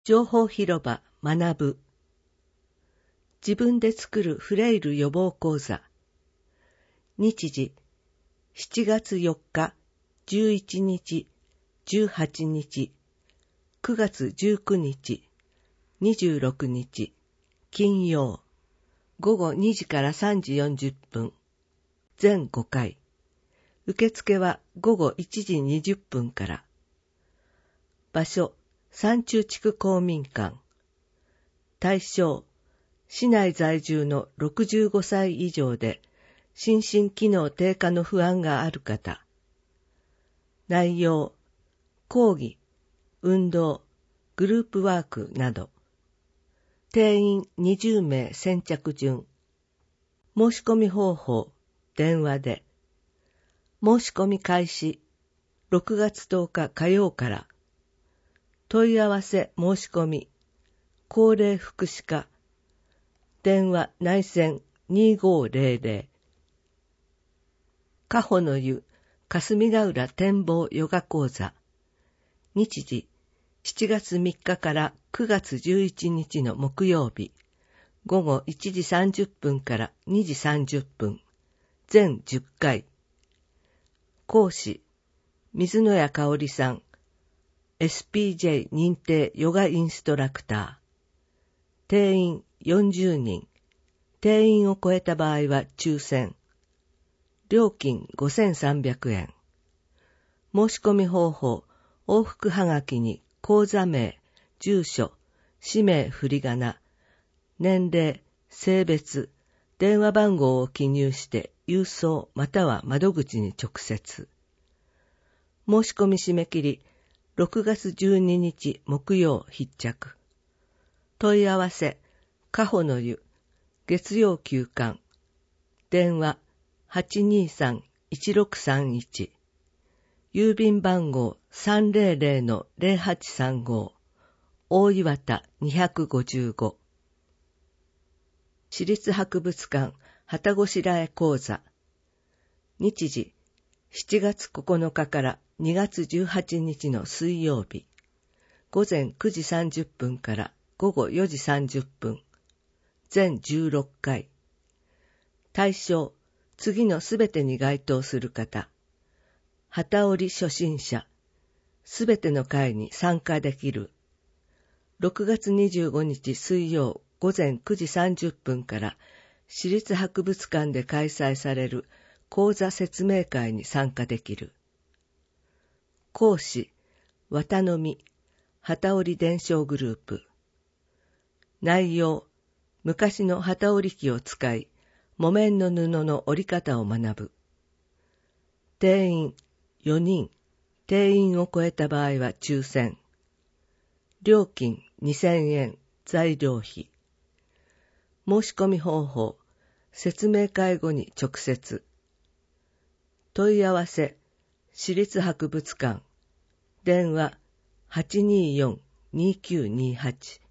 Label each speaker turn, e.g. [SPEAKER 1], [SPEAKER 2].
[SPEAKER 1] 情報広場学ぶ。自分で作るフレイル予防講座。日時、7月4日、11日、18日、9月19日、26日、金曜、午後2時から3時40分、全5回。受付は午後1時20分から。場所、山中地区公民館。対象、市内在住の65歳以上で、心身機能低下の不安がある方。内容、講義、運動、グループワークなど。定員20名先着順。申し込み方法、電話で。申し込み開始、6月10日火曜から。問い合わせ申し込み、高齢福祉課、電話内線2500。カホの湯、霞ヶ浦展望ヨガ講座。日時、7月3日から9月11日の木曜日、午後1時30分から2時30分、全10回。講師、水野谷香織さん、SPJ 認定ヨガインストラクター。定員40人。定員を超えた場合は抽選。料金5300円。申し込み方法、往復はがきに口座名、住所、氏名振り仮名、年齢、性別、電話番号を記入して郵送または窓口に直接。申し込み締め切り、6月12日木曜必着。問い合わせ、カホの湯、月曜休館。電話、823-1631。郵便番号 300-0835。大岩田255。市立博物館、旗ごしらえ講座。日時、7月9日から2月18日の水曜日、午前9時30分から午後4時30分、全16回。対象、次のすべてに該当する方。機織り初心者、すべての会に参加できる。6月25日水曜午前9時30分から市立博物館で開催される講座説明会に参加できる。講師、綿の実、機織り伝承グループ。内容、昔の機織り機を使い、木綿の布の織り方を学ぶ。定員4人、定員を超えた場合は抽選。料金2000円、材料費。申し込み方法、説明会後に直接。問い合わせ、市立博物館。電話、824-2928。